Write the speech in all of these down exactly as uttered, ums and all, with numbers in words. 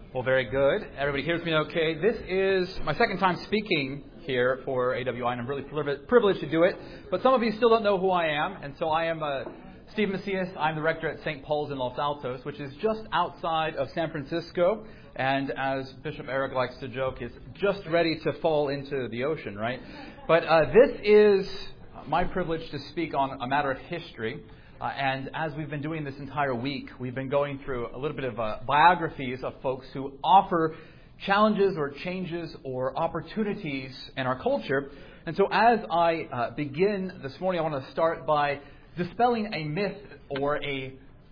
Well, very good. Everybody hears me okay. This is my second time speaking here for A W I, and I'm really privileged to do it. But some of you still don't know who I am, and so I am uh, Steve Macias. I'm the rector at Saint Paul's in Los Altos, which is just outside of San Francisco, and as Bishop Eric likes to joke, is just ready to fall into the ocean, right? But uh, this is my privilege to speak on a matter of history. Uh, and as we've been doing this entire week, we've been going through a little bit of uh, biographies of folks who offer challenges or changes or opportunities in our culture. And so as I uh, begin this morning, I want to start by dispelling a myth or a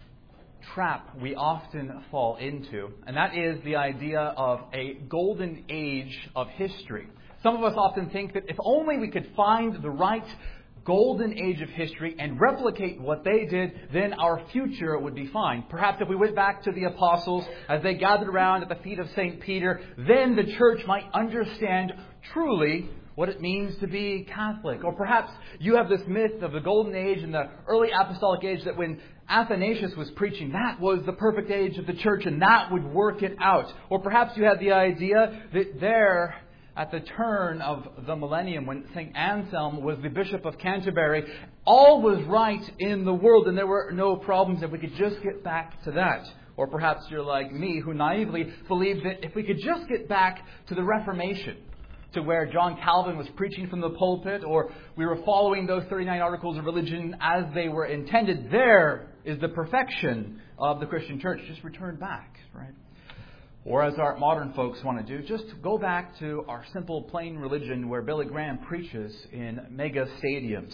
trap we often fall into. And that is the idea of a golden age of history. Some of us often think that if only we could find the right golden age of history and replicate what they did, then our future would be fine. Perhaps if we went back to the apostles as they gathered around at the feet of Saint Peter, then the church might understand truly what it means to be Catholic. Or perhaps you have this myth of the golden age and the early apostolic age that when Athanasius was preaching, that was the perfect age of the church and that would work it out. Or perhaps you had the idea that there, at the turn of the millennium, when Saint Anselm was the Bishop of Canterbury, all was right in the world and there were no problems if we could just get back to that. Or perhaps you're like me, who naively believed that if we could just get back to the Reformation, to where John Calvin was preaching from the pulpit, or we were following those thirty-nine articles of religion as they were intended, there is the perfection of the Christian church. Just return back, right? Or as our modern folks want to do, just go back to our simple, plain religion where Billy Graham preaches in mega stadiums.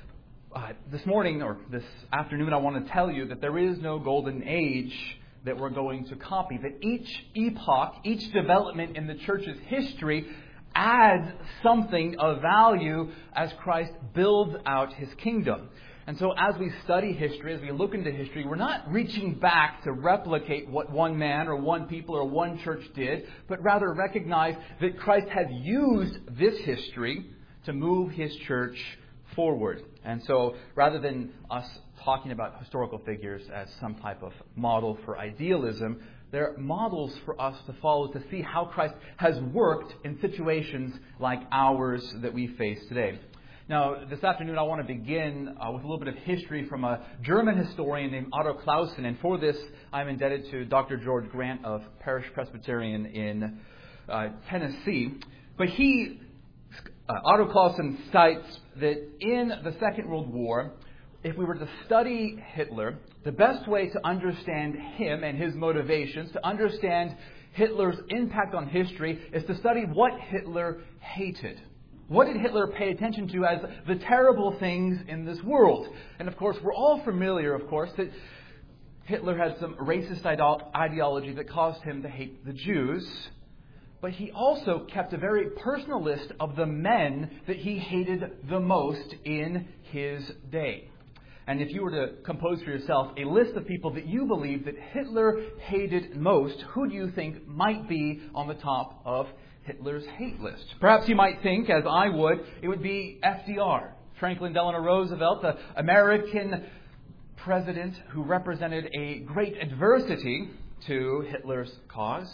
Uh, this morning or this afternoon, I want to tell you that there is no golden age that we're going to copy. That each epoch, each development in the church's history adds something of value as Christ builds out His kingdom. And so as we study history, as we look into history, we're not reaching back to replicate what one man or one people or one church did, but rather recognize that Christ has used this history to move His church forward. And so rather than us talking about historical figures as some type of model for idealism, they're models for us to follow to see how Christ has worked in situations like ours that we face today. Now, this afternoon I want to begin uh, with a little bit of history from a German historian named Otto Clausen. And for this, I'm indebted to Doctor George Grant of Parish Presbyterian in uh, Tennessee. But he, uh, Otto Clausen cites that in the Second World War, if we were to study Hitler, the best way to understand him and his motivations, to understand Hitler's impact on history, is to study what Hitler hated. What did Hitler pay attention to as the terrible things in this world? And of course, we're all familiar, of course, that Hitler had some racist ideology that caused him to hate the Jews. But he also kept a very personal list of the men that he hated the most in his day. And if you were to compose for yourself a list of people that you believe that Hitler hated most, who do you think might be on the top of Hitler's hate list? Perhaps you might think, as I would, it would be F D R, Franklin Delano Roosevelt, the American president who represented a great adversity to Hitler's cause.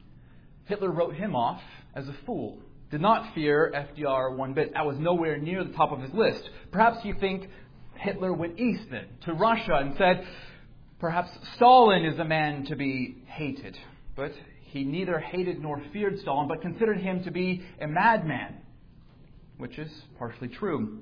Hitler wrote him off as a fool. Did not fear F D R one bit. That was nowhere near the top of his list. Perhaps you think Hitler went east then, to Russia, and said, perhaps Stalin is a man to be hated. But he neither hated nor feared Stalin, but considered him to be a madman, which is partially true.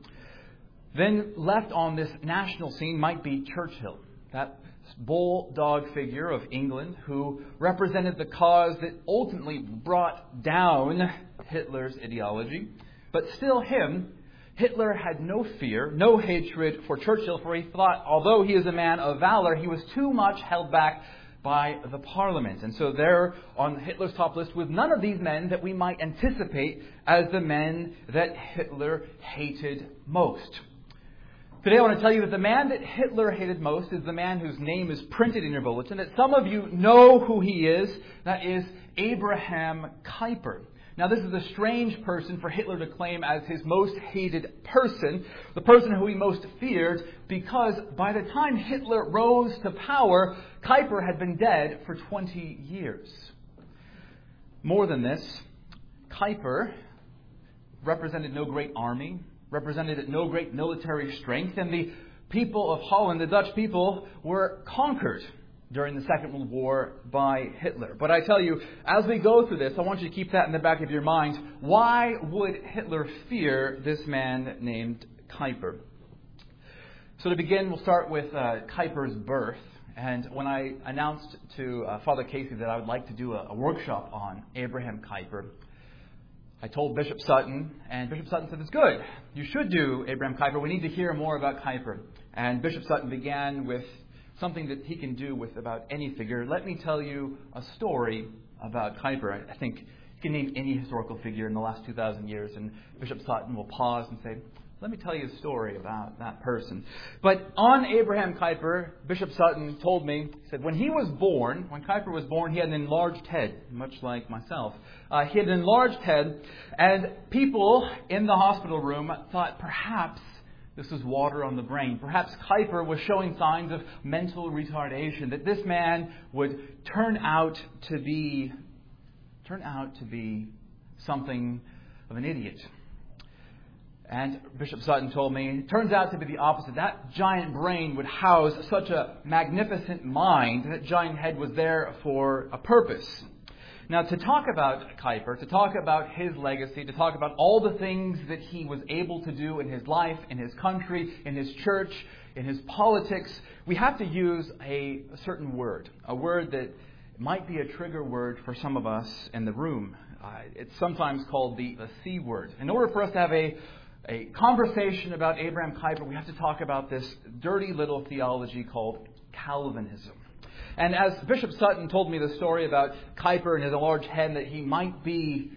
Then left on this national scene might be Churchill, that bulldog figure of England who represented the cause that ultimately brought down Hitler's ideology. But still him, Hitler had no fear, no hatred for Churchill, for he thought, although he is a man of valor, he was too much held back by the Parliament. And so there on Hitler's top list was none of these men that we might anticipate as the men that Hitler hated most. Today I want to tell you that the man that Hitler hated most is the man whose name is printed in your bulletin, that some of you know who he is. That is Abraham Kuyper. Now, this is a strange person for Hitler to claim as his most hated person, the person who he most feared, because by the time Hitler rose to power, Kuyper had been dead for twenty years. More than this, Kuyper represented no great army, represented no great military strength, and the people of Holland, the Dutch people, were conquered during the Second World War by Hitler. But I tell you, as we go through this, I want you to keep that in the back of your mind. Why would Hitler fear this man named Kuyper? So to begin, we'll start with uh, Kuyper's birth. And when I announced to uh, Father Casey that I would like to do a, a workshop on Abraham Kuyper, I told Bishop Sutton, and Bishop Sutton said, it's good. You should do Abraham Kuyper. We need to hear more about Kuyper. And Bishop Sutton began with something that he can do with about any figure. Let me tell you a story about Kuyper. I think you can name any historical figure in the last two thousand years, and Bishop Sutton will pause and say, let me tell you a story about that person. But on Abraham Kuyper, Bishop Sutton told me, he said, when he was born, when Kuyper was born, he had an enlarged head, much like myself. Uh, he had an enlarged head, and people in the hospital room thought perhaps this was water on the brain. Perhaps Kuyper was showing signs of mental retardation, that this man would turn out to be, turn out to be something of an idiot. And Bishop Sutton told me, it turns out to be the opposite. That giant brain would house such a magnificent mind. That giant head was there for a purpose. Now, to talk about Kuyper, to talk about his legacy, to talk about all the things that he was able to do in his life, in his country, in his church, in his politics, we have to use a, a certain word, a word that might be a trigger word for some of us in the room. Uh, it's sometimes called the, the C word. In order for us to have a A conversation about Abraham Kuyper, we have to talk about this dirty little theology called Calvinism. And as Bishop Sutton told me the story about Kuyper and his enlarged head, that he might be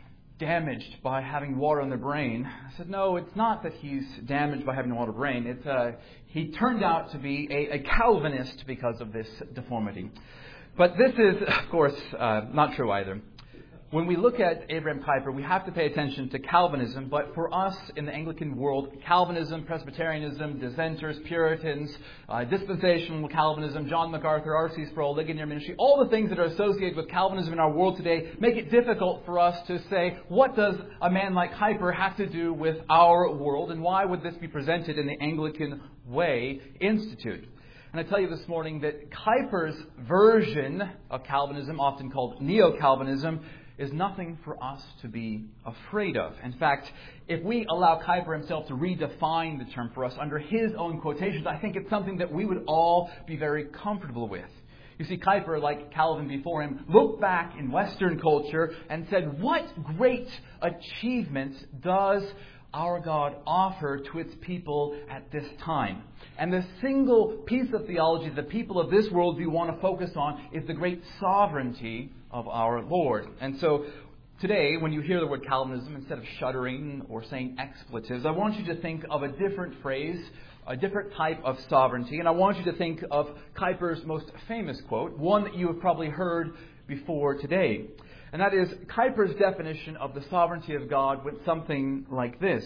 damaged by having water on the brain, I said, no, it's not that he's damaged by having water on the brain. It's uh, he turned out to be a, a Calvinist because of this deformity. But this is, of course, uh, not true either. When we look at Abraham Kuyper, we have to pay attention to Calvinism, but for us in the Anglican world, Calvinism, Presbyterianism, Dissenters, Puritans, uh, Dispensational Calvinism, John MacArthur, R C Sproul, Ligonier Ministry, all the things that are associated with Calvinism in our world today make it difficult for us to say, what does a man like Kuyper have to do with our world, and why would this be presented in the Anglican Way Institute? And I tell you this morning that Kuyper's version of Calvinism, often called Neo-Calvinism, is nothing for us to be afraid of. In fact, if we allow Kuyper himself to redefine the term for us under his own quotations, I think it's something that we would all be very comfortable with. You see, Kuyper, like Calvin before him, looked back in Western culture and said, what great achievements does our God offer to its people at this time? And the single piece of theology the people of this world do want to focus on is the great sovereignty of our Lord. And so today, when you hear the word Calvinism, instead of shuddering or saying expletives, I want you to think of a different phrase, a different type of sovereignty. And I want you to think of Kuyper's most famous quote, one that you have probably heard before today. And that is, Kuyper's definition of the sovereignty of God went something like this.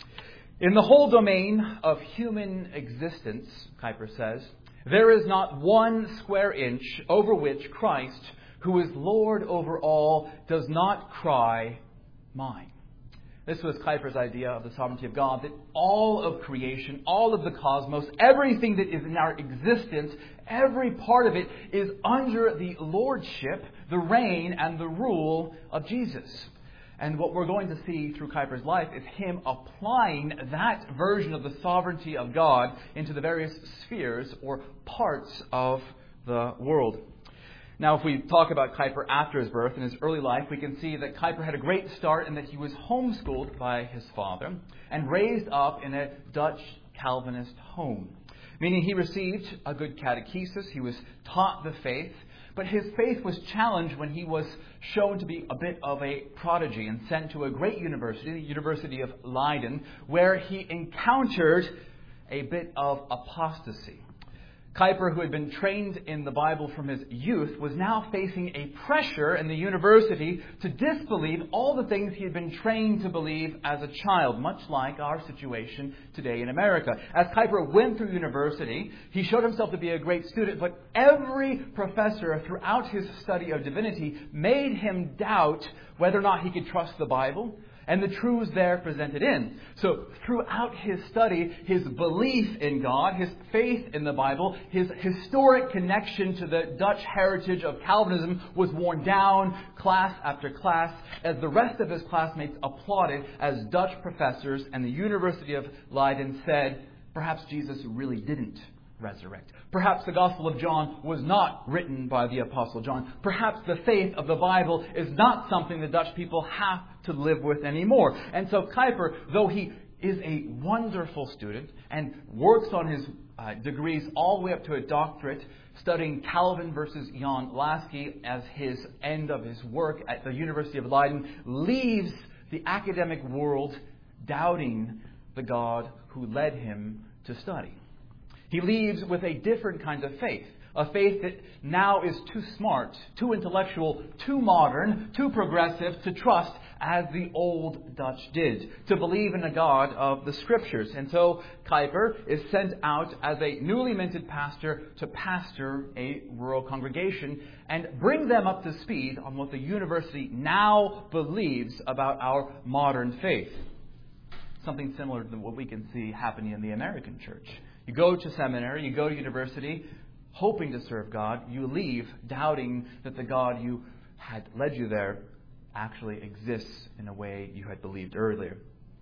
In the whole domain of human existence, Kuyper says, there is not one square inch over which Christ, who is Lord over all, does not cry, mine. This was Kuyper's idea of the sovereignty of God, that all of creation, all of the cosmos, everything that is in our existence, every part of it is under the lordship, the reign, and the rule of Jesus. And what we're going to see through Kuyper's life is him applying that version of the sovereignty of God into the various spheres or parts of the world. Now, if we talk about Kuyper after his birth, in his early life, we can see that Kuyper had a great start in that he was homeschooled by his father and raised up in a Dutch Calvinist home. Meaning he received a good catechesis, he was taught the faith, but his faith was challenged when he was shown to be a bit of a prodigy and sent to a great university, the University of Leiden, where he encountered a bit of apostasy. Kuyper, who had been trained in the Bible from his youth, was now facing a pressure in the university to disbelieve all the things he had been trained to believe as a child, much like our situation today in America. As Kuyper went through university, he showed himself to be a great student, but every professor throughout his study of divinity made him doubt whether or not he could trust the Bible and the truths there presented in. So throughout his study, his belief in God, his faith in the Bible, his historic connection to the Dutch heritage of Calvinism was worn down class after class as the rest of his classmates applauded as Dutch professors and the University of Leiden said, perhaps Jesus really didn't resurrect. Perhaps the Gospel of John was not written by the Apostle John. Perhaps the faith of the Bible is not something the Dutch people have to live with anymore. And so Kuyper, though he is a wonderful student and works on his uh, degrees all the way up to a doctorate, studying Calvin versus Jan Lasky as his end of his work at the University of Leiden, leaves the academic world doubting the God who led him to study. He leaves with a different kind of faith, a faith that now is too smart, too intellectual, too modern, too progressive to trust as the old Dutch did, to believe in a God of the Scriptures. And so Kuyper is sent out as a newly minted pastor to pastor a rural congregation and bring them up to speed on what the university now believes about our modern faith. Something similar to what we can see happening in the American church. You go to seminary, you go to university, hoping to serve God. You leave doubting that the God you had led you there actually exists in a way you had believed earlier.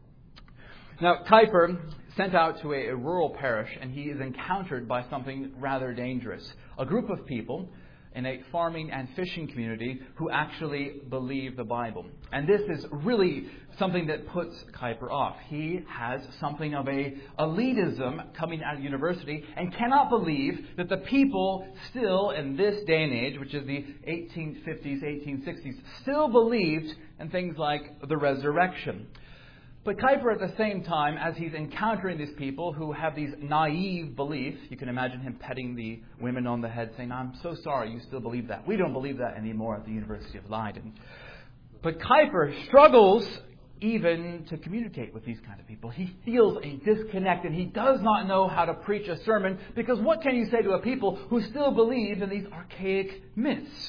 Now, Kuyper sent out to a, a rural parish, and he is encountered by something rather dangerous. A group of people in a farming and fishing community who actually believe the Bible. And this is really something that puts Kuyper off. He has something of a elitism coming out of university and cannot believe that the people still in this day and age, which is the eighteen fifties, eighteen sixties, still believed in things like the resurrection. But Kuyper, at the same time, as he's encountering these people who have these naive beliefs, you can imagine him petting the women on the head saying, I'm so sorry you still believe that. We don't believe that anymore at the University of Leiden. But Kuyper struggles even to communicate with these kind of people. He feels a disconnect and he does not know how to preach a sermon because what can you say to a people who still believe in these archaic myths?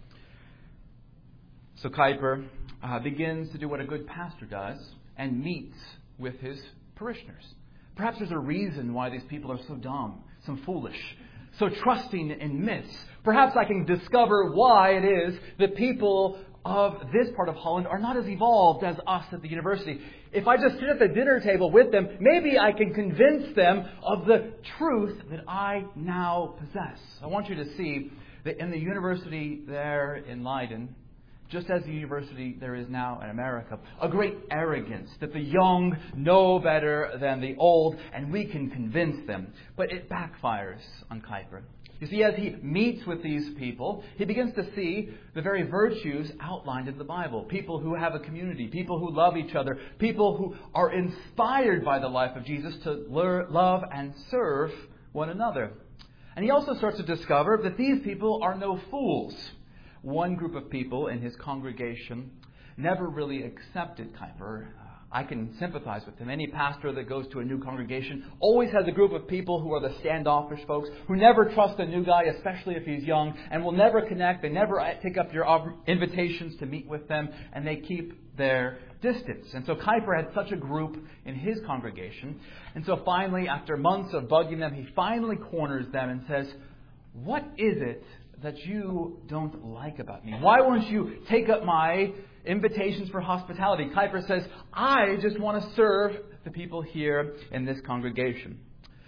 So Kuyper uh, begins to do what a good pastor does and meets with his parishioners. Perhaps there's a reason why these people are so dumb, so foolish, so trusting in myths. Perhaps I can discover why it is that people of this part of Holland are not as evolved as us at the university. If I just sit at the dinner table with them, maybe I can convince them of the truth that I now possess. I want you to see that in the university there in Leiden, just as the university there is now in America, a great arrogance that the young know better than the old, and we can convince them. But it backfires on Kuyper. You see, as he meets with these people, he begins to see the very virtues outlined in the Bible. People who have a community, people who love each other, people who are inspired by the life of Jesus to learn, love and serve one another. And he also starts to discover that these people are no fools. One group of people in his congregation never really accepted Kuyper. I can sympathize with him. Any pastor that goes to a new congregation always has a group of people who are the standoffish folks, who never trust a new guy, especially if he's young, and will never connect. They never take up your invitations to meet with them, and they keep their distance. And so Kuyper had such a group in his congregation. And so finally, after months of bugging them, he finally corners them and says, "What is it that you don't like about me? Why won't you take up my invitations for hospitality?" Kuyper says, "I just want to serve the people here in this congregation."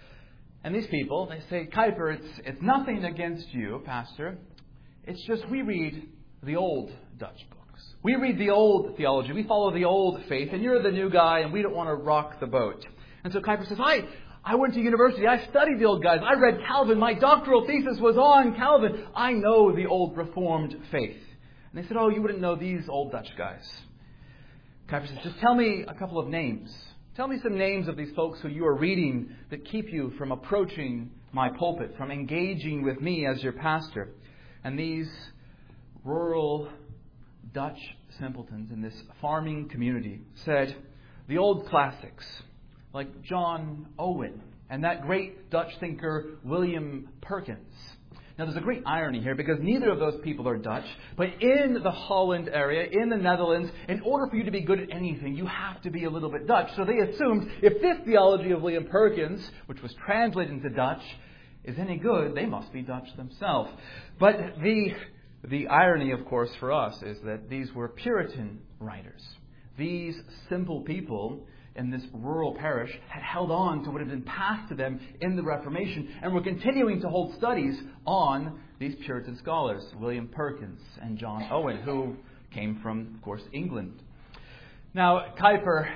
And these people, they say, "Kuyper, it's, it's nothing against you, Pastor. It's just we read the old Dutch books. We read the old theology. We follow the old faith, and you're the new guy, and we don't want to rock the boat." And so Kuyper says, I... I went to university. I studied the old guys. I read Calvin. My doctoral thesis was on Calvin. I know the old Reformed faith. And they said, "Oh, you wouldn't know these old Dutch guys." Kuyper says, "Just tell me a couple of names. Tell me some names of these folks who you are reading that keep you from approaching my pulpit, from engaging with me as your pastor. And these rural Dutch simpletons in this farming community said the old classics, like John Owen and that great Dutch thinker William Perkins. Now, there's a great irony here because neither of those people are Dutch, but in the Holland area, in the Netherlands, in order for you to be good at anything, you have to be a little bit Dutch. So they assumed if this theology of William Perkins, which was translated into Dutch, is any good, they must be Dutch themselves. But the, the irony, of course, for us is that these were Puritan writers. These simple people in this rural parish had held on to what had been passed to them in the Reformation and were continuing to hold studies on these Puritan scholars, William Perkins and John Owen, who came from, of course, England. Now, Kuyper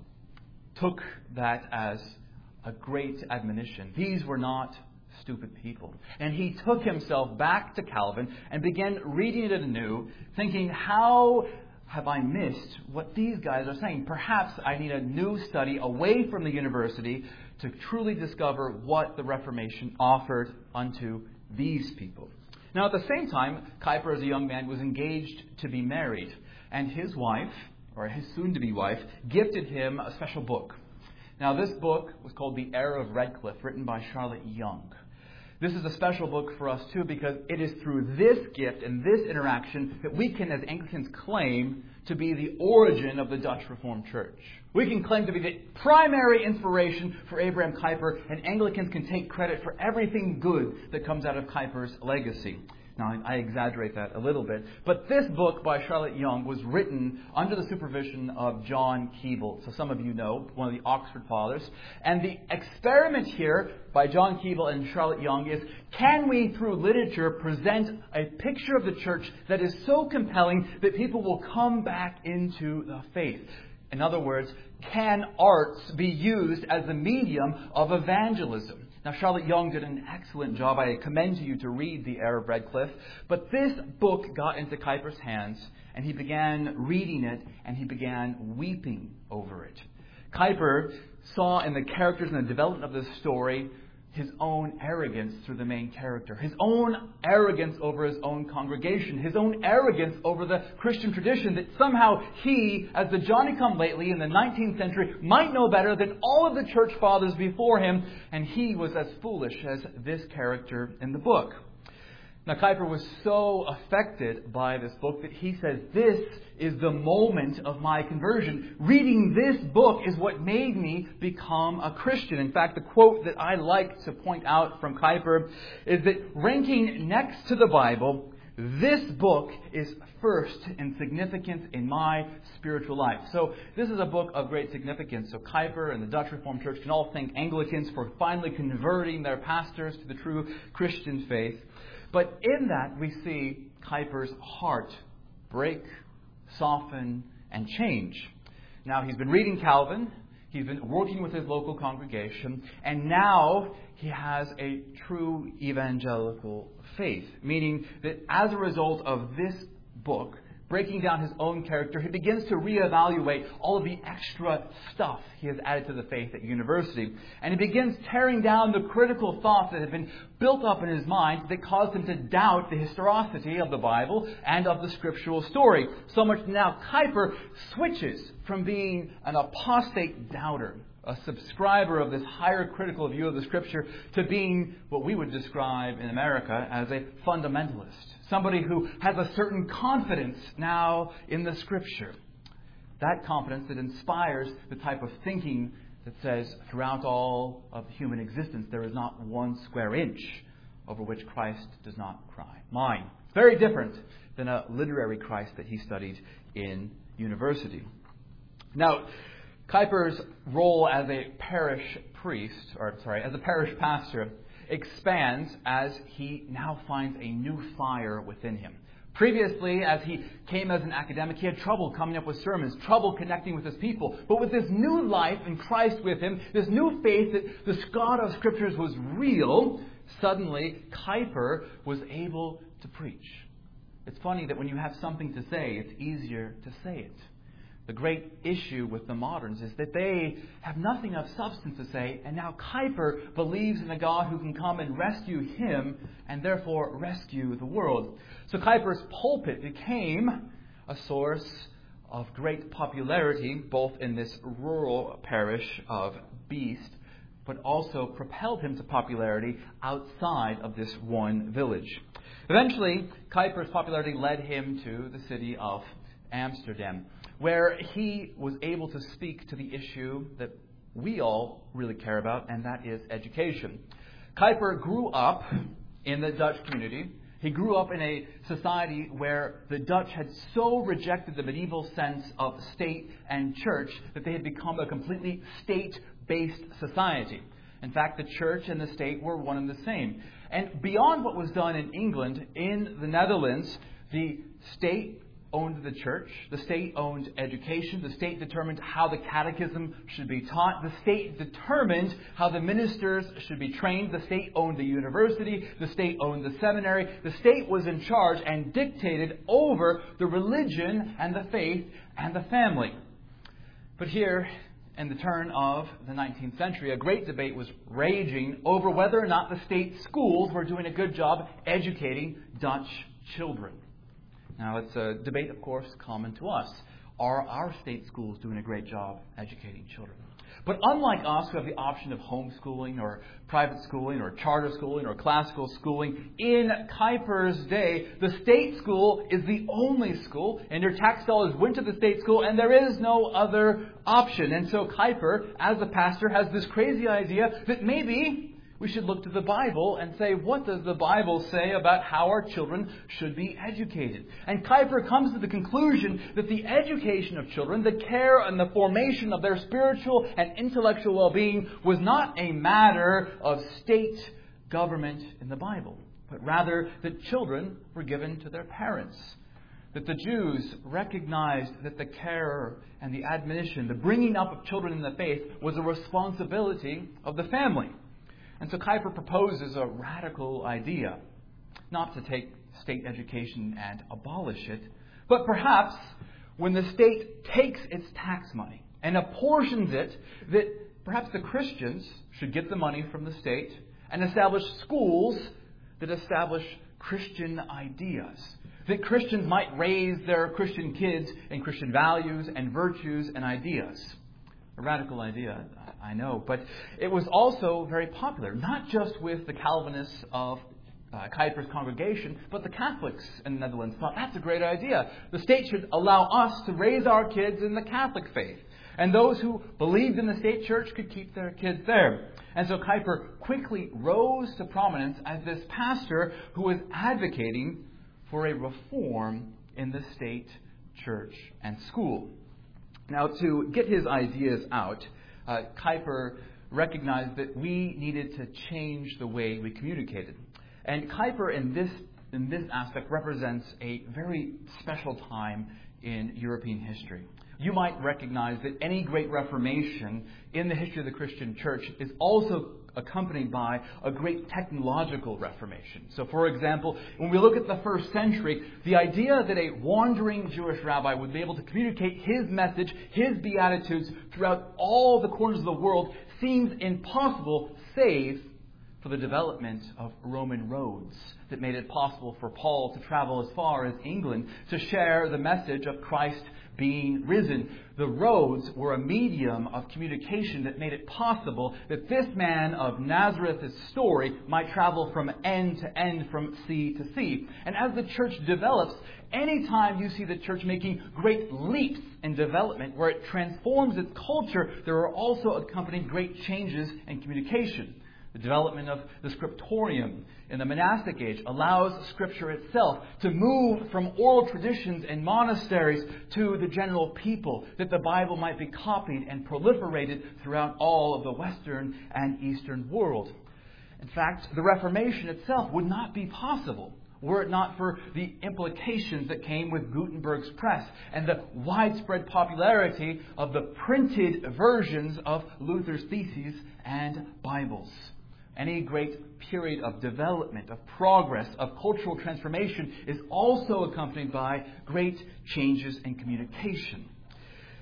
took that as a great admonition. These were not stupid people. And he took himself back to Calvin and began reading it anew, thinking, how have I missed what these guys are saying? Perhaps I need a new study away from the university to truly discover what the Reformation offered unto these people. Now, at the same time, Kuyper, as a young man, was engaged to be married. And his wife, or his soon-to-be wife, gifted him a special book. Now, this book was called The Heir of Redcliffe, written by Charlotte Young. This is a special book for us, too, because it is through this gift and this interaction that we can, as Anglicans, claim to be the origin of the Dutch Reformed Church. We can claim to be the primary inspiration for Abraham Kuyper, and Anglicans can take credit for everything good that comes out of Kuyper's legacy. Now, I exaggerate that a little bit, but this book by Charlotte Young was written under the supervision of John Keble. So some of you know, one of the Oxford Fathers. And the experiment here by John Keble and Charlotte Young is, can we, through literature, present a picture of the church that is so compelling that people will come back into the faith? In other words, can arts be used as the medium of evangelism? Now, Charlotte Young did an excellent job. I commend to you to read The Heir of Redcliffe. But this book got into Kuyper's hands, and he began reading it, and he began weeping over it. Kuyper saw in the characters and the development of this story his own arrogance through the main character, his own arrogance over his own congregation, his own arrogance over the Christian tradition, that somehow he, as the Johnny-come-lately in the nineteenth century, might know better than all of the church fathers before him, and he was as foolish as this character in the book. Now, Kuyper was so affected by this book that he says, this is the moment of my conversion. Reading this book is what made me become a Christian. In fact, the quote that I like to point out from Kuyper is that ranking next to the Bible, this book is first in significance in my spiritual life. So this is a book of great significance. So Kuyper and the Dutch Reformed Church can all thank Anglicans for finally converting their pastors to the true Christian faith. But in that, we see Kuyper's heart break, soften, and change. Now, he's been reading Calvin. He's been working with his local congregation. And now he has a true evangelical faith. Meaning that as a result of this book, breaking down his own character, he begins to reevaluate all of the extra stuff he has added to the faith at university. And he begins tearing down the critical thoughts that had been built up in his mind that caused him to doubt the historicity of the Bible and of the scriptural story. So much now Kuyper switches from being an apostate doubter, a subscriber of this higher critical view of the Scripture, to being what we would describe in America as a fundamentalist. Somebody who has a certain confidence now in the Scripture. That confidence that inspires the type of thinking that says throughout all of human existence there is not one square inch over which Christ does not cry. Mine. It's very different than a literary Christ that he studied in university. Now, Kuyper's role as a parish priest, or sorry, as a parish pastor, expands as he now finds a new fire within him. Previously, as he came as an academic, he had trouble coming up with sermons, trouble connecting with his people. But with this new life in Christ with him, this new faith that the God of Scriptures was real, suddenly Kuyper was able to preach. It's funny that when you have something to say, it's easier to say it. The great issue with the moderns is that they have nothing of substance to say, and now Kuyper believes in a God who can come and rescue him and therefore rescue the world. So Kuyper's pulpit became a source of great popularity, both in this rural parish of Beest, but also propelled him to popularity outside of this one village. Eventually, Kuyper's popularity led him to the city of Amsterdam, where he was able to speak to the issue that we all really care about, and that is education. Kuyper grew up in the Dutch community. He grew up in a society where the Dutch had so rejected the medieval sense of state and church that they had become a completely state-based society. In fact, the church and the state were one and the same. And beyond what was done in England, in the Netherlands, the state owned the church, the state owned education, the state determined how the catechism should be taught, the state determined how the ministers should be trained, the state owned the university, the state owned the seminary, the state was in charge and dictated over the religion and the faith and the family. But here, in the turn of the nineteenth century, a great debate was raging over whether or not the state schools were doing a good job educating Dutch children. Now, it's a debate, of course, common to us. Are our state schools doing a great job educating children? But unlike us, who have the option of homeschooling or private schooling or charter schooling or classical schooling, in Kuyper's day, the state school is the only school, and your tax dollars went to the state school, and there is no other option. And so Kuyper, as a pastor, has this crazy idea that maybe we should look to the Bible and say, what does the Bible say about how our children should be educated? And Kuyper comes to the conclusion that the education of children, the care and the formation of their spiritual and intellectual well-being, was not a matter of state government in the Bible, but rather that children were given to their parents. That the Jews recognized that the care and the admonition, the bringing up of children in the faith, was a responsibility of the family. And so Kuyper proposes a radical idea, not to take state education and abolish it, but perhaps when the state takes its tax money and apportions it, that perhaps the Christians should get the money from the state and establish schools that establish Christian ideas. That Christians might raise their Christian kids in Christian values and virtues and ideas. A radical idea, I know, but it was also very popular, not just with the Calvinists of uh, Kuyper's congregation, but the Catholics in the Netherlands thought, that's a great idea. The state should allow us to raise our kids in the Catholic faith. And those who believed in the state church could keep their kids there. And so Kuyper quickly rose to prominence as this pastor who was advocating for a reform in the state church and school. Now, to get his ideas out, uh, Kuyper recognized that we needed to change the way we communicated. And Kuyper, in this in this aspect, represents a very special time in European history. You might recognize that any great reformation in the history of the Christian church is also accompanied by a great technological reformation. So, for example, when we look at the first century, the idea that a wandering Jewish rabbi would be able to communicate his message, his beatitudes, throughout all the corners of the world seems impossible, save for the development of Roman roads that made it possible for Paul to travel as far as England to share the message of Christ being risen. The roads were a medium of communication that made it possible that this man of Nazareth's story might travel from end to end, from sea to sea. And as the church develops, anytime you see the church making great leaps in development, where it transforms its culture, there are also accompanying great changes in communication. The development of the scriptorium in the monastic age allows Scripture itself to move from oral traditions in monasteries to the general people, that the Bible might be copied and proliferated throughout all of the Western and Eastern world. In fact, the Reformation itself would not be possible were it not for the implications that came with Gutenberg's press and the widespread popularity of the printed versions of Luther's theses and Bibles. Any great period of development, of progress, of cultural transformation is also accompanied by great changes in communication.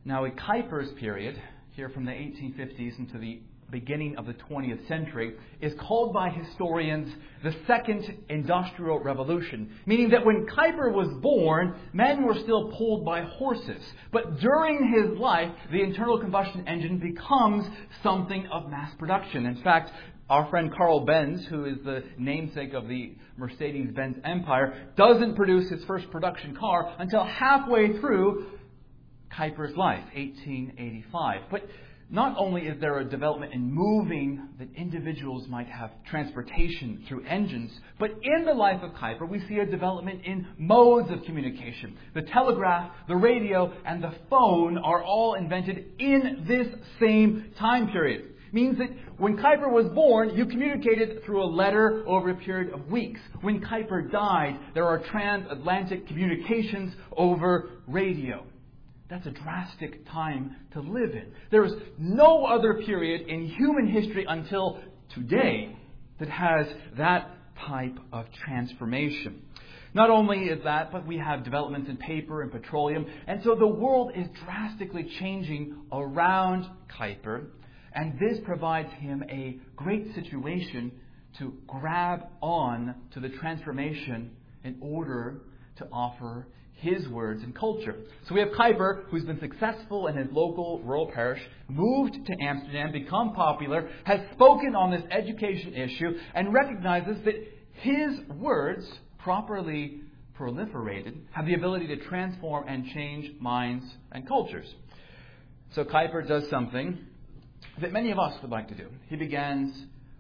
Now, at Kuyper's period, here from the eighteen fifties into the beginning of the twentieth century, is called by historians the Second Industrial Revolution, meaning that when Kuyper was born, men were still pulled by horses. But during his life, the internal combustion engine becomes something of mass production. In fact, our friend Carl Benz, who is the namesake of the Mercedes-Benz empire, doesn't produce his first production car until halfway through Kuyper's life, eighteen eighty-five. But not only is there a development in moving that individuals might have transportation through engines, but in the life of Kuyper, we see a development in modes of communication. The telegraph, the radio, and the phone are all invented in this same time period. Means that when Kuyper was born, you communicated through a letter over a period of weeks. When Kuyper died, there are transatlantic communications over radio. That's a drastic time to live in. There is no other period in human history until today that has that type of transformation. Not only is that, but we have developments in paper and petroleum. And so the world is drastically changing around Kuyper. And this provides him a great situation to grab on to the transformation in order to offer his words and culture. So we have Kuyper, who's been successful in his local rural parish, moved to Amsterdam, become popular, has spoken on this education issue, and recognizes that his words, properly proliferated, have the ability to transform and change minds and cultures. So Kuyper does something that many of us would like to do. He begins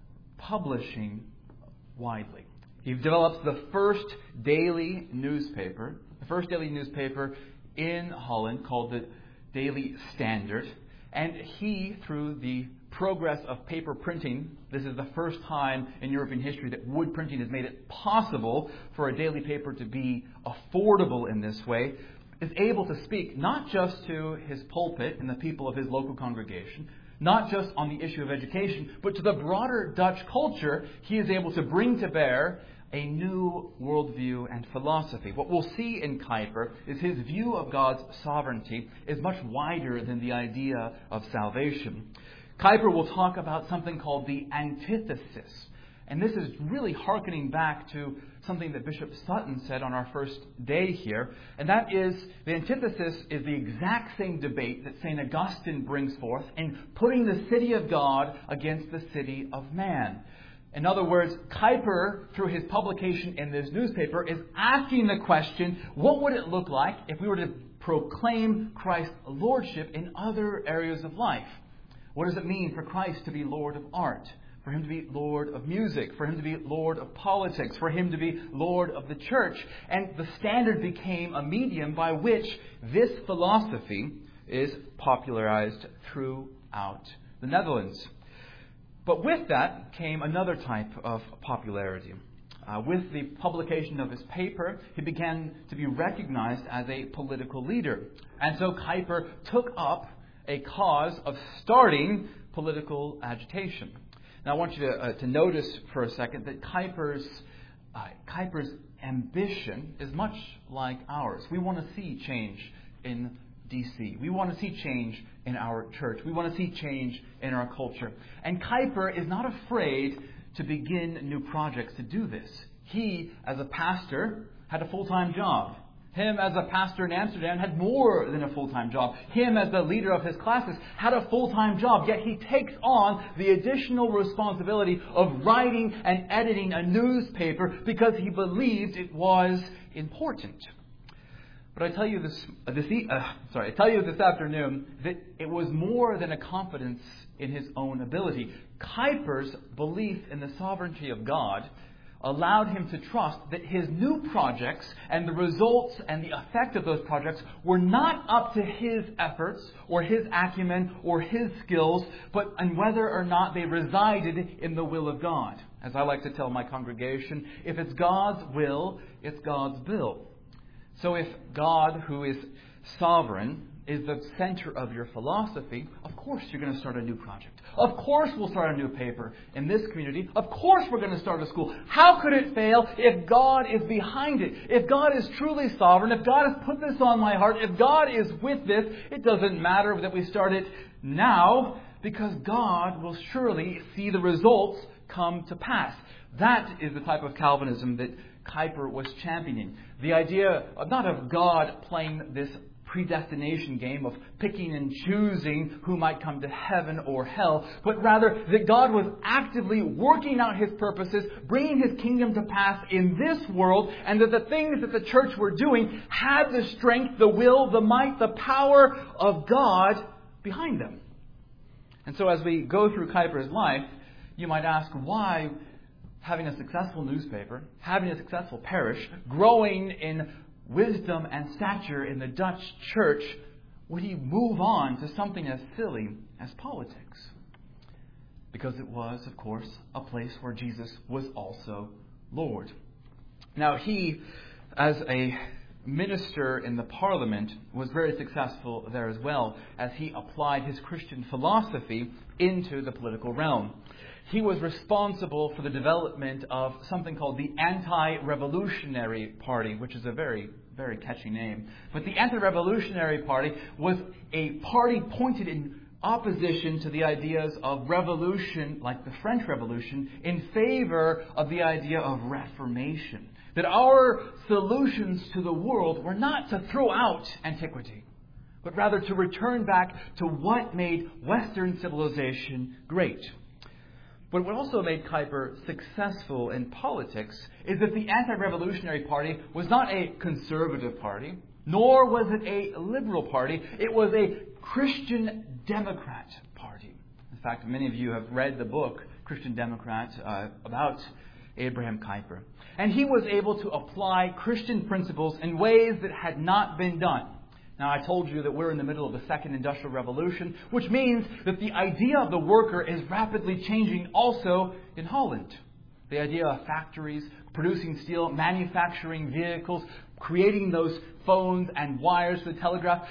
publishing widely. He develops the first daily newspaper, the first daily newspaper in Holland called the Daily Standard. And he, through the progress of paper printing, this is the first time in European history that wood printing has made it possible for a daily paper to be affordable in this way, is able to speak not just to his pulpit and the people of his local congregation, not just on the issue of education, but to the broader Dutch culture. He is able to bring to bear a new worldview and philosophy. What we'll see in Kuyper is his view of God's sovereignty is much wider than the idea of salvation. Kuyper will talk about something called the antithesis. And this is really hearkening back to something that Bishop Sutton said on our first day here. And that is, the antithesis is the exact same debate that Saint Augustine brings forth in putting the city of God against the city of man. In other words, Kuyper, through his publication in this newspaper, is asking the question, what would it look like if we were to proclaim Christ's lordship in other areas of life? What does it mean for Christ to be Lord of art? For him to be Lord of music, for him to be Lord of politics, for him to be Lord of the church. And the Standard became a medium by which this philosophy is popularized throughout the Netherlands. But with that came another type of popularity. Uh, with the publication of his paper, he began to be recognized as a political leader. And so Kuyper took up a cause of starting political agitation. Now I want you to, uh, to notice for a second that Kuyper's, uh, Kuyper's ambition is much like ours. We want to see change in D C. We want to see change in our church. We want to see change in our culture. And Kuyper is not afraid to begin new projects to do this. He, as a pastor, had a full-time job. Him, as a pastor in Amsterdam, had more than a full-time job. Him, as the leader of his classes, had a full-time job. Yet he takes on the additional responsibility of writing and editing a newspaper because he believed it was important. But I tell you this, uh, this uh, sorry, I tell you this afternoon that it was more than a confidence in his own ability. Kuyper's belief in the sovereignty of God allowed him to trust that his new projects and the results and the effect of those projects were not up to his efforts or his acumen or his skills, but on whether or not they resided in the will of God. As I like to tell my congregation, if it's God's will, it's God's bill. So if God, who is sovereign, is the center of your philosophy, of course you're going to start a new project. Of course we'll start a new paper in this community. Of course we're going to start a school. How could it fail if God is behind it? If God is truly sovereign, if God has put this on my heart, if God is with this, it doesn't matter that we start it now, because God will surely see the results come to pass. That is the type of Calvinism that Kuyper was championing. The idea of not of God playing this predestination game of picking and choosing who might come to heaven or hell, but rather that God was actively working out His purposes, bringing His kingdom to pass in this world, and that the things that the church were doing had the strength, the will, the might, the power of God behind them. And so as we go through Kuyper's life, you might ask, why, having a successful newspaper, having a successful parish, growing in wisdom and stature in the Dutch church, would he move on to something as silly as politics? Because it was, of course, a place where Jesus was also Lord. Now, he, as a minister in the Parliament, was very successful there as well, as he applied his Christian philosophy into the political realm. He was responsible for the development of something called the Anti-Revolutionary Party, which is a very, very catchy name. But the Anti-Revolutionary Party was a party pointed in opposition to the ideas of revolution, like the French Revolution, in favor of the idea of reformation. That our solutions to the world were not to throw out antiquity, but rather to return back to what made Western civilization great. But what also made Kuyper successful in politics is that the Anti-Revolutionary Party was not a conservative party, nor was it a liberal party. It was a Christian Democrat party. In fact, many of you have read the book, Christian Democrat, uh, about Abraham Kuyper. And he was able to apply Christian principles in ways that had not been done. Now, I told you that we're in the middle of the Second Industrial Revolution, which means that the idea of the worker is rapidly changing also in Holland. The idea of factories, producing steel, manufacturing vehicles, creating those phones and wires for the telegraph,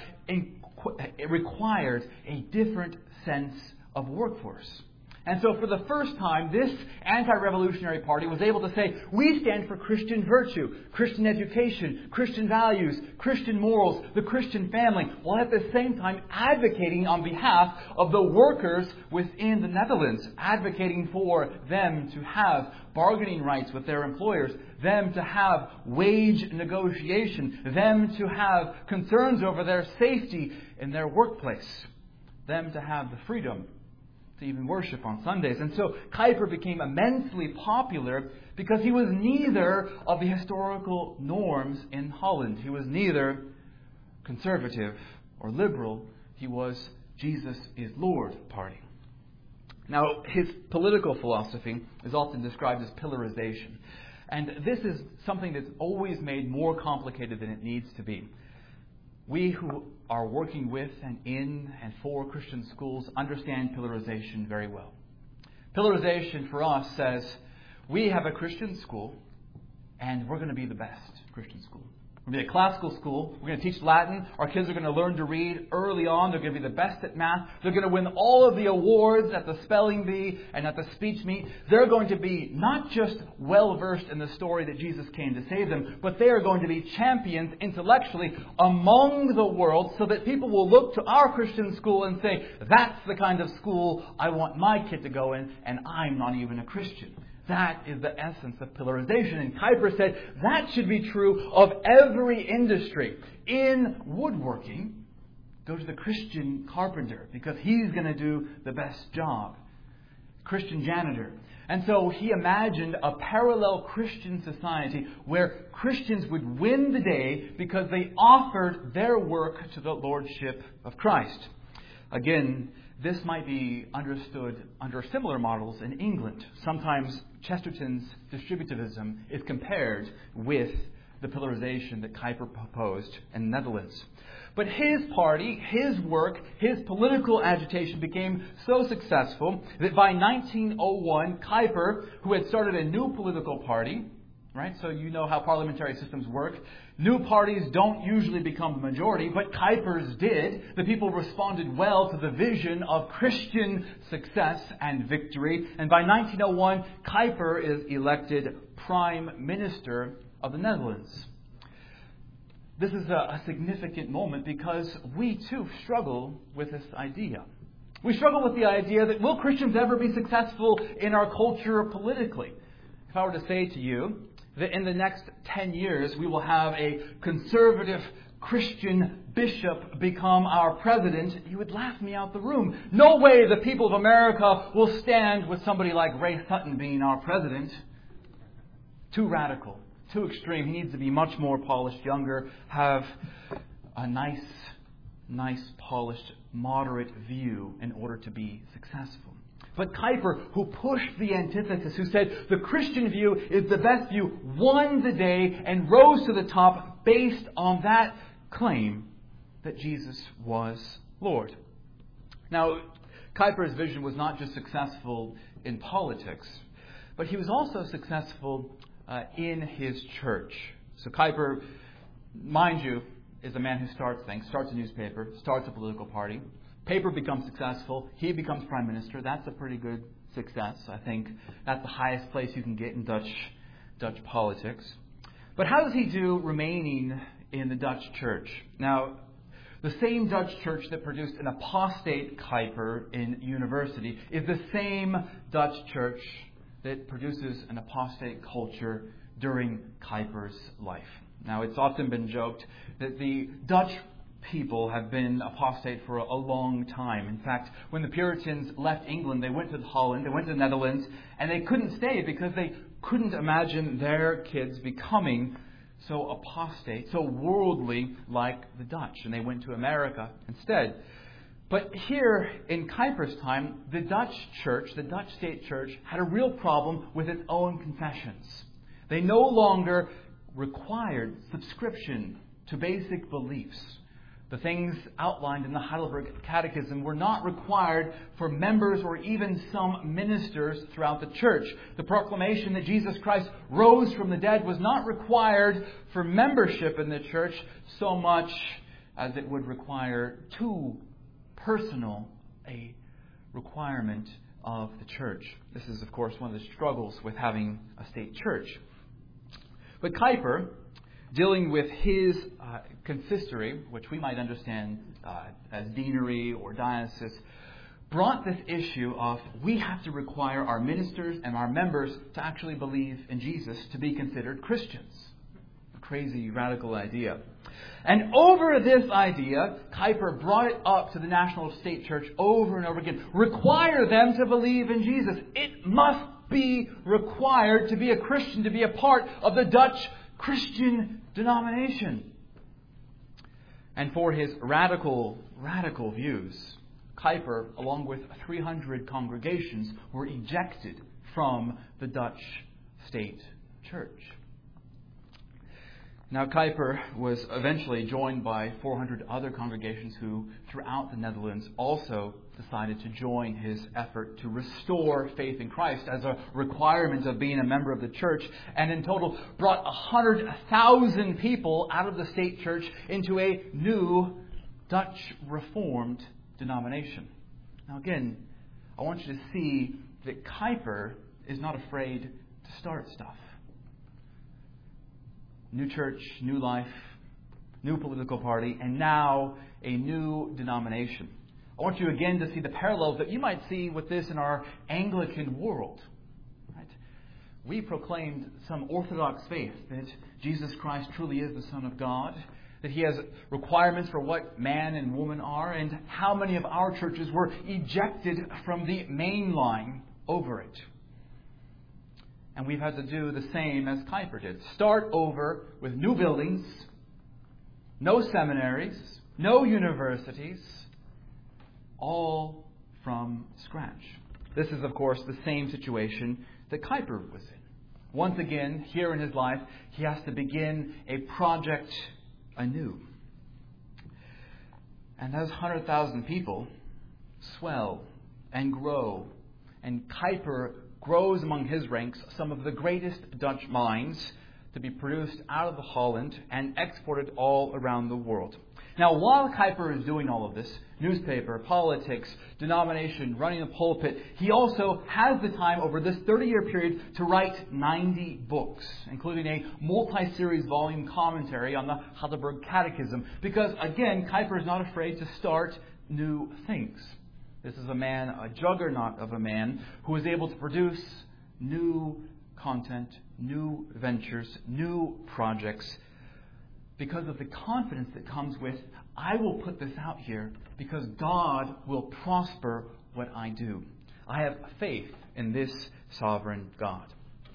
it requires a different sense of workforce. And so for the first time, this anti-revolutionary party was able to say, we stand for Christian virtue, Christian education, Christian values, Christian morals, the Christian family, while at the same time advocating on behalf of the workers within the Netherlands, advocating for them to have bargaining rights with their employers, them to have wage negotiation, them to have concerns over their safety in their workplace, them to have the freedom to even worship on Sundays. And so Kuyper became immensely popular because he was neither of the historical norms in Holland. He was neither conservative or liberal. He was Jesus is Lord party. Now, his political philosophy is often described as pillarization. And this is something that's always made more complicated than it needs to be. We who are working with and in and for Christian schools understand pillarization very well. Pillarization for us says, we have a Christian school and we're going to be the best Christian school. We're going to be a classical school. We're going to teach Latin. Our kids are going to learn to read early on. They're going to be the best at math. They're going to win all of the awards at the spelling bee and at the speech meet. They're going to be not just well-versed in the story that Jesus came to save them, but they are going to be champions intellectually among the world so that people will look to our Christian school and say, that's the kind of school I want my kid to go in, and I'm not even a Christian. That is the essence of pillarization. And Kuyper said that should be true of every industry. In woodworking, go to the Christian carpenter because he's going to do the best job. Christian janitor. And so he imagined a parallel Christian society where Christians would win the day because they offered their work to the Lordship of Christ. Again, this might be understood under similar models in England. Sometimes Chesterton's distributivism is compared with the pillarization that Kuyper proposed in the Netherlands. But his party, his work, his political agitation became so successful that by nineteen oh one, Kuyper, who had started a new political party, right? So you know how parliamentary systems work. New parties don't usually become the majority, but Kuyper's did. The people responded well to the vision of Christian success and victory. And by nineteen oh one, Kuyper is elected Prime Minister of the Netherlands. This is a, a significant moment because we too struggle with this idea. We struggle with the idea that will Christians ever be successful in our culture politically? If I were to say to you that in the next ten years we will have a conservative Christian bishop become our president, you would laugh me out the room. No way the people of America will stand with somebody like Ray Sutton being our president. Too radical, too extreme. He needs to be much more polished, younger, have a nice, nice, polished, moderate view in order to be successful. But Kuyper, who pushed the antithesis, who said the Christian view is the best view, won the day and rose to the top based on that claim that Jesus was Lord. Now, Kuyper's vision was not just successful in politics, but he was also successful uh, in his church. So Kuyper, mind you, is a man who starts things, starts a newspaper, starts a political party. Paper becomes successful. He becomes prime minister. That's a pretty good success. I think that's the highest place you can get in Dutch Dutch politics. But how does he do remaining in the Dutch church? Now, the same Dutch church that produced an apostate Kuyper in university is the same Dutch church that produces an apostate culture during Kuyper's life. Now, it's often been joked that the Dutch people have been apostate for a long time. In fact, when the Puritans left England, they went to Holland, they went to the Netherlands, and they couldn't stay because they couldn't imagine their kids becoming so apostate, so worldly like the Dutch. And they went to America instead. But here in Kuyper's time, the Dutch church, the Dutch state church, had a real problem with its own confessions. They no longer required subscription to basic beliefs. The things outlined in the Heidelberg Catechism were not required for members or even some ministers throughout the church. The proclamation that Jesus Christ rose from the dead was not required for membership in the church so much as it would require too personal a requirement of the church. This is, of course, one of the struggles with having a state church. But Kuyper, dealing with his uh, consistory, which we might understand uh, as deanery or diocese, brought this issue of we have to require our ministers and our members to actually believe in Jesus to be considered Christians. A crazy, radical idea. And over this idea, Kuyper brought it up to the National State Church over and over again. Require them to believe in Jesus. It must be required to be a Christian, to be a part of the Dutch Christian denomination. And for his radical, radical views, Kuyper, along with three hundred congregations, were ejected from the Dutch state church. Now, Kuyper was eventually joined by four hundred other congregations who, throughout the Netherlands, also decided to join his effort to restore faith in Christ as a requirement of being a member of the church, and in total brought one hundred thousand people out of the state church into a new Dutch Reformed denomination. Now, again, I want you to see that Kuyper is not afraid to start stuff. New church, new life, new political party, and now a new denomination. I want you again to see the parallels that you might see with this in our Anglican world. Right? We proclaimed some orthodox faith that Jesus Christ truly is the Son of God, that He has requirements for what man and woman are, and how many of our churches were ejected from the main line over it. And we've had to do the same as Kuyper did. Start over with new buildings, no seminaries, no universities, all from scratch. This is, of course, the same situation that Kuyper was in. Once again, here in his life, he has to begin a project anew. And those one hundred thousand people swell and grow. And Kuyper grows among his ranks some of the greatest Dutch minds to be produced out of the Holland and exported all around the world. Now, while Kuyper is doing all of this, newspaper, politics, denomination, running the pulpit, he also has the time over this thirty-year period to write ninety books, including a multi-series volume commentary on the Heidelberg Catechism. Because, again, Kuyper is not afraid to start new things. This is a man, a juggernaut of a man, who is able to produce new content, new ventures, new projects, because of the confidence that comes with, I will put this out here because God will prosper what I do. I have faith in this sovereign God.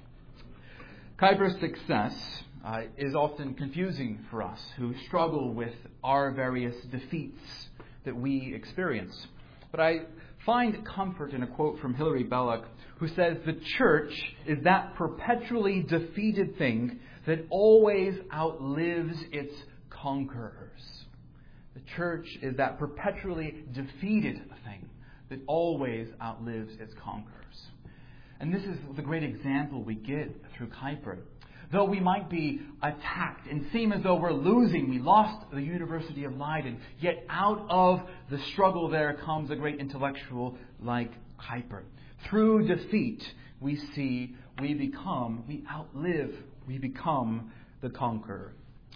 Kuyper's success uh, is often confusing for us who struggle with our various defeats that we experience. But I find comfort in a quote from Hilary Belloc, who says, "The church is that perpetually defeated thing that always outlives its conquerors." The church is that perpetually defeated thing that always outlives its conquerors. And this is the great example we get through Kuyper. Though we might be attacked and seem as though we're losing, we lost the University of Leiden, yet out of the struggle there comes a great intellectual like Kuyper. Through defeat, we see, we become, we outlive, we become the conqueror.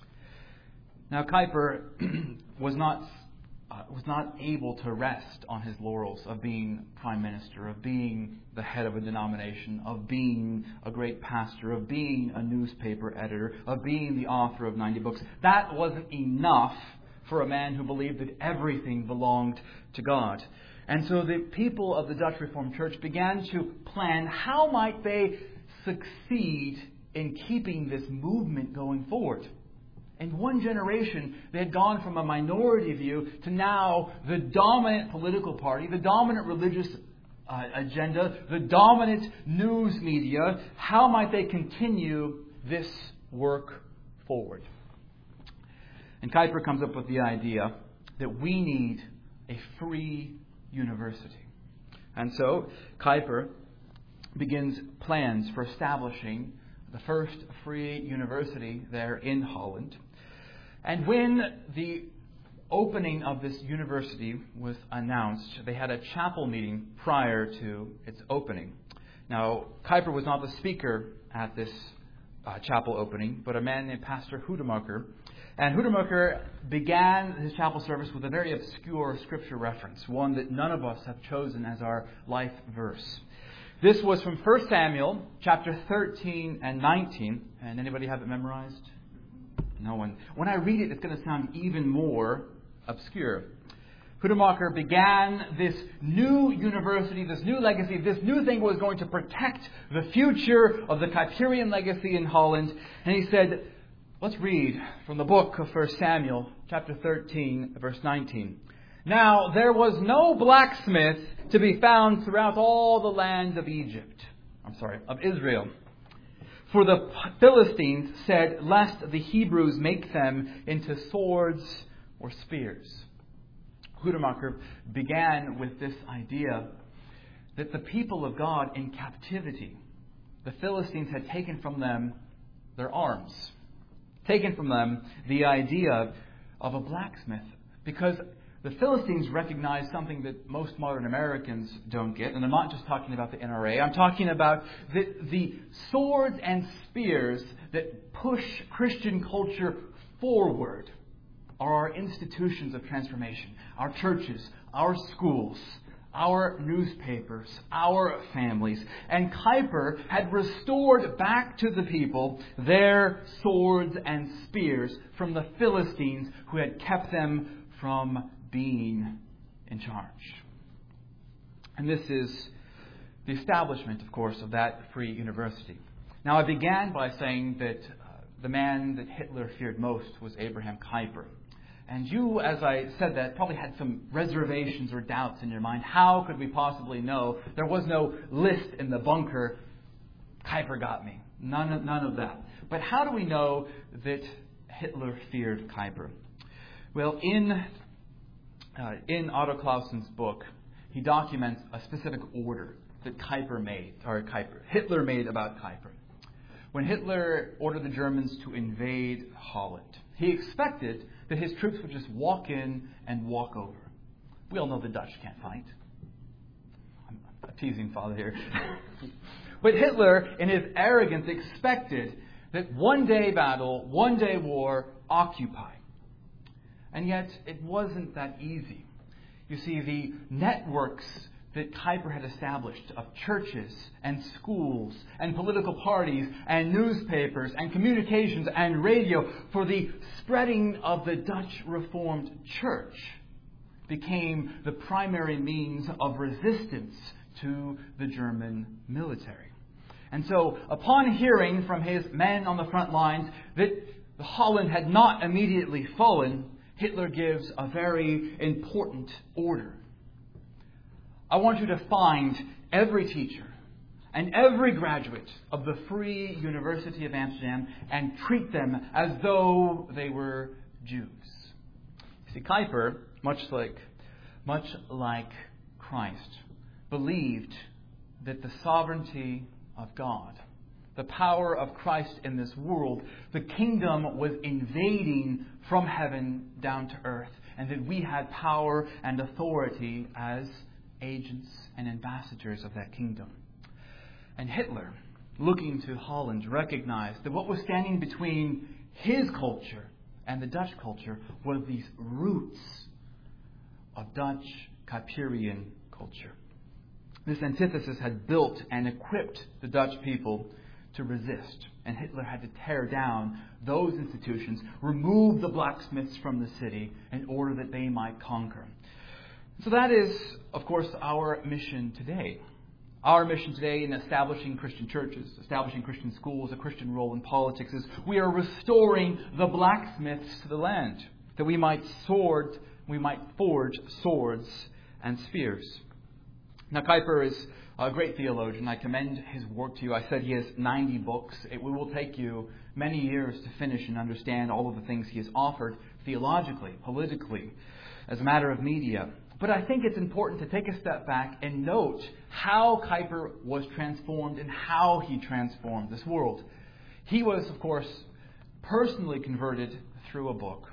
Now, Kuyper was not uh, was not able to rest on his laurels of being prime minister, of being the head of a denomination, of being a great pastor, of being a newspaper editor, of being the author of ninety books. That wasn't enough for a man who believed that everything belonged to God. And so the people of the Dutch Reformed Church began to plan how might they succeed in keeping this movement going forward. In one generation, they had gone from a minority view to now the dominant political party, the dominant religious uh, agenda, the dominant news media. How might they continue this work forward? And Kuyper comes up with the idea that we need a free university. And so Kuyper begins plans for establishing the first free university there in Holland. And when the opening of this university was announced, they had a chapel meeting prior to its opening. Now, Kuyper was not the speaker at this uh, chapel opening, but a man named Pastor Hoedemaker. And Hoedemaker began his chapel service with a very obscure scripture reference, one that none of us have chosen as our life verse. This was from First Samuel, chapter thirteen and nineteen. And anybody have it memorized? No one. When I read it, it's going to sound even more obscure. Hoedemaker began this new university, this new legacy, this new thing was going to protect the future of the Kuyperian legacy in Holland. And he said, let's read from the book of First Samuel, chapter thirteen, verse nineteen. Now there was no blacksmith to be found throughout all the land of Egypt. I'm sorry, of Israel. For the Philistines said, lest the Hebrews make them into swords or spears. Hoedemaker began with this idea that the people of God in captivity, the Philistines had taken from them their arms, taken from them the idea of a blacksmith, because the Philistines recognized something that most modern Americans don't get. And I'm not just talking about the N R A. I'm talking about the, the swords and spears that push Christian culture forward are our institutions of transformation, our churches, our schools, our newspapers, our families. And Kuyper had restored back to the people their swords and spears from the Philistines who had kept them from being in charge. And this is the establishment, of course, of that free university. Now, I began by saying that uh, the man that Hitler feared most was Abraham Kuyper. And you, as I said that, probably had some reservations or doubts in your mind. How could we possibly know? There was no list in the bunker. Kuyper got me. None of, none of that. But how do we know that Hitler feared Kuyper? Well, in uh, in Otto Clausen's book, he documents a specific order that Kuyper made, or Kuyper, Hitler made about Kuyper. when Hitler ordered the Germans to invade Holland. He expected that his troops would just walk in and walk over. We all know the Dutch can't fight. I'm a teasing father here. But Hitler, in his arrogance, expected that one day battle, one day war, occupy. And yet, it wasn't that easy. You see, the networks that Kuyper had established of churches and schools and political parties and newspapers and communications and radio for the spreading of the Dutch Reformed Church became the primary means of resistance to the German military. And so, upon hearing from his men on the front lines that Holland had not immediately fallen, Hitler gives a very important order. I want you to find every teacher and every graduate of the Free University of Amsterdam and treat them as though they were Jews. See, Kuyper, much like, much like Christ, believed that the sovereignty of God, the power of Christ in this world, the kingdom was invading from heaven down to earth, and that we had power and authority as agents and ambassadors of that kingdom. And Hitler, looking to Holland, recognized that what was standing between his culture and the Dutch culture were these roots of Dutch Kuyperian culture. This antithesis had built and equipped the Dutch people to resist. And Hitler had to tear down those institutions, remove the blacksmiths from the city in order that they might conquer. So that is, of course, our mission today. Our mission today in establishing Christian churches, establishing Christian schools, a Christian role in politics is we are restoring the blacksmiths to the land, that we might sword, we might forge swords and spears. Now, Kuyper is a great theologian. I commend his work to you. I said he has ninety books. It will take you many years to finish and understand all of the things he has offered theologically, politically, as a matter of media. But I think it's important to take a step back and note how Kuyper was transformed and how he transformed this world. He was, of course, personally converted through a book.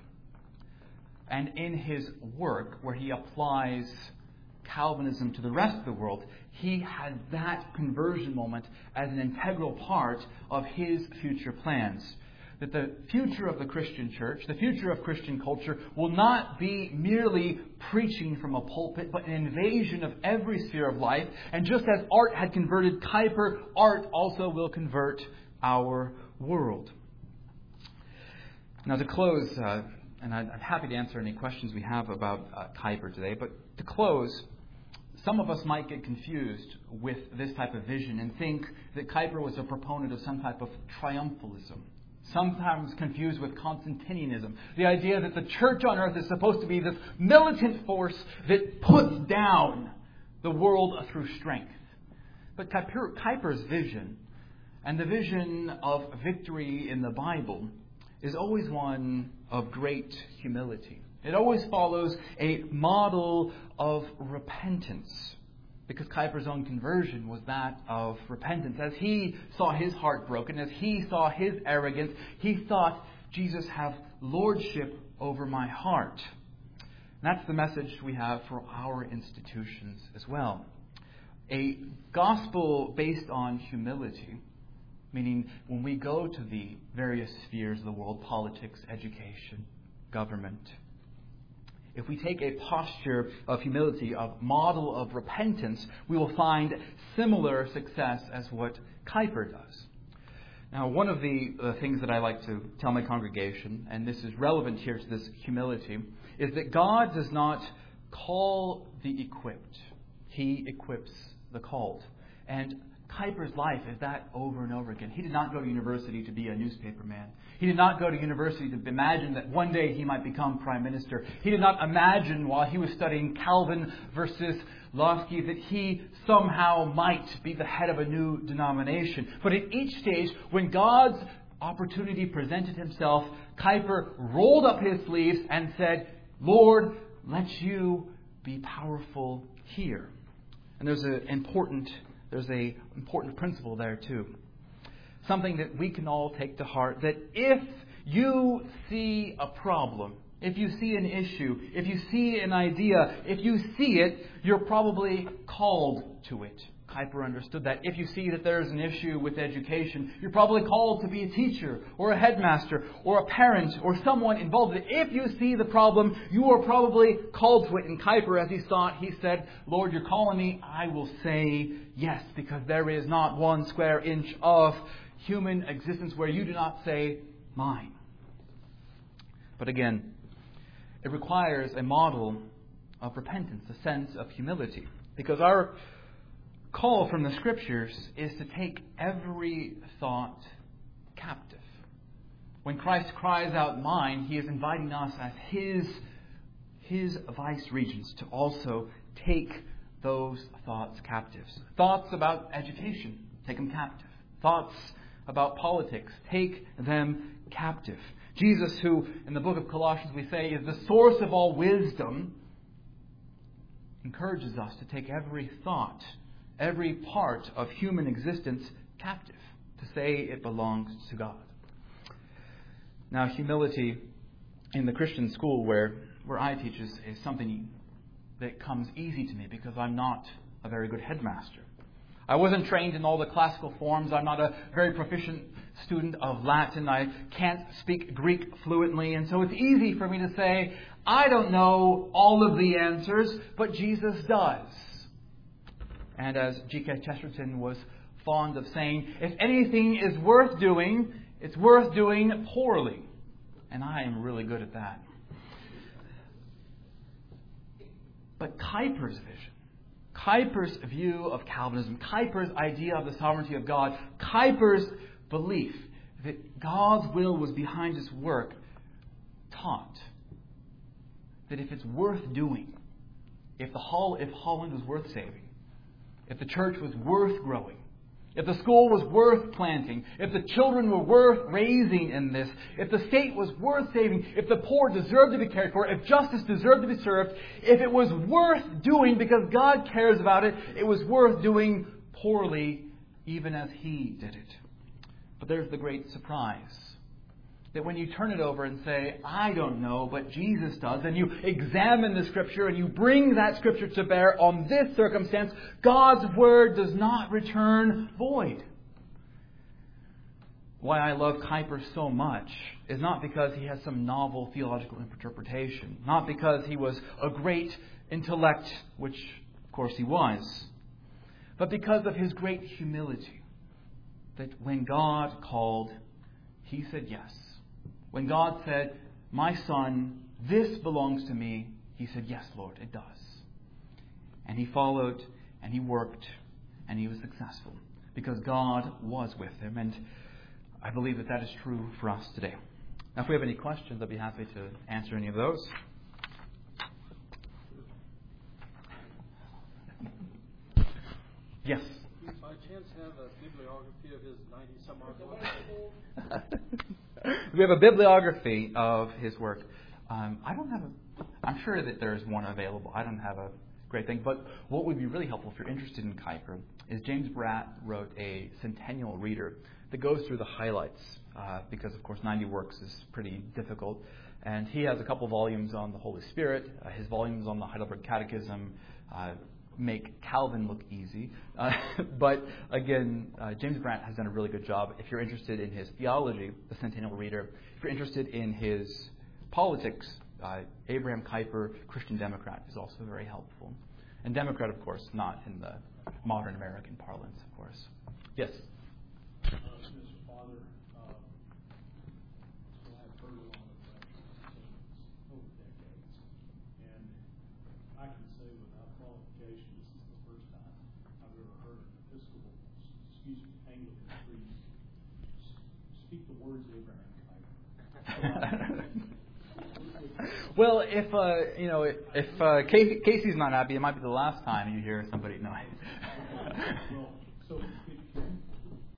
And in his work, where he applies Calvinism to the rest of the world, he had that conversion moment as an integral part of his future plans. That the future of the Christian church, the future of Christian culture, will not be merely preaching from a pulpit, but an invasion of every sphere of life. And just as art had converted Kuyper, art also will convert our world. Now, to close, uh, and I'm happy to answer any questions we have about uh, Kuyper today, but to close, some of us might get confused with this type of vision and think that Kuyper was a proponent of some type of triumphalism, sometimes confused with Constantinianism, the idea that the church on earth is supposed to be this militant force that puts down the world through strength. But Kuyper, Kuyper's vision, and the vision of victory in the Bible, is always one of great humility. It always follows a model of repentance, because Kuyper's own conversion was that of repentance. As he saw his heart broken, as he saw his arrogance, he thought, Jesus, have lordship over my heart. And that's the message we have for our institutions as well. A gospel based on humility, meaning when we go to the various spheres of the world, politics, education, government, if we take a posture of humility, a model of repentance, we will find similar success as what Kuyper does. Now, one of the uh, things that I like to tell my congregation, and this is relevant here to this humility, is that God does not call the equipped. He equips the called. And Kuyper's life is that over and over again. He did not go to university to be a newspaper man. He did not go to university to imagine that one day he might become prime minister. He did not imagine while he was studying Calvin versus Losky that he somehow might be the head of a new denomination. But at each stage, when God's opportunity presented himself, Kuyper rolled up his sleeves and said, Lord, let you be powerful here. And there's an important There's a important principle there too. something that we can all take to heart, that if you see a problem, if you see an issue, if you see an idea, if you see it, you're probably called to it. Kuyper understood that. If you see that there's an issue with education, you're probably called to be a teacher or a headmaster or a parent or someone involved in it. If you see the problem, you are probably called to it. And Kuyper, as he saw it, he said, Lord, you're calling me. I will say yes, because there is not one square inch of human existence where you do not say mine. But again, it requires a model of repentance, a sense of humility. Because our call from the Scriptures is to take every thought captive. When Christ cries out mine, He is inviting us as His, His vice regents to also take those thoughts captives. Thoughts about education, take them captive. Thoughts about politics, take them captive. Jesus, who in the book of Colossians we say is the source of all wisdom, encourages us to take every thought, every part of human existence captive, to say it belongs to God. Now, humility in the Christian school where, where I teach is, is something that comes easy to me because I'm not a very good headmaster. I wasn't trained in all the classical forms. I'm not a very proficient student of Latin. I can't speak Greek fluently. And so it's easy for me to say, I don't know all of the answers, but Jesus does. And as G K Chesterton was fond of saying, if anything is worth doing, it's worth doing poorly. And I am really good at that. But Kuyper's vision, Kuyper's view of Calvinism, Kuyper's idea of the sovereignty of God, Kuyper's belief that God's will was behind His work, taught that if it's worth doing, if the Hol- if Holland was worth saving, if the church was worth growing, if the school was worth planting, if the children were worth raising in this, if the state was worth saving, if the poor deserved to be cared for, if justice deserved to be served, if it was worth doing because God cares about it, it was worth doing poorly even as He did it. But there's the great surprise. That when you turn it over and say, I don't know, but Jesus does, and you examine the Scripture and you bring that Scripture to bear on this circumstance, God's Word does not return void. Why I love Kuyper so much is not because he has some novel theological interpretation, not because he was a great intellect, which of course he was, but because of his great humility. That when God called, He said yes. When God said, my son, this belongs to me, he said, yes, Lord, it does. And he followed, and he worked, and he was successful. Because God was with him. And I believe that that is true for us today. Now, if we have any questions, I'd be happy to answer any of those. Yes? Do you by chance have a bibliography of his ninety-some odd books? We have a bibliography of his work. Um, I don't have a... I'm sure that there's one available. I don't have a great thing. But what would be really helpful if you're interested in Kuyper is James Bratt wrote a Centennial Reader that goes through the highlights. Uh, because, of course, ninety works is pretty difficult. And he has a couple volumes on the Holy Spirit. Uh, his volumes on the Heidelberg Catechism uh, make Calvin look easy. Uh, but again, uh, James Bratt has done a really good job. If you're interested in his theology, the Centennial Reader, if you're interested in his politics, uh, Abraham Kuyper, Christian Democrat, is also very helpful. And Democrat, of course, not in the modern American parlance, of course. Yes? Uh, Mister Father, uh, so I've heard a lot of lectures over decades, and I can say without qualification, this is the first time I've ever heard an Episcopal, excuse me, Anglican priest speak the words of Abraham Kuyper. Well, if uh, you know, if uh, Casey, Casey's not happy, it might be the last time you hear somebody. No. Well, so.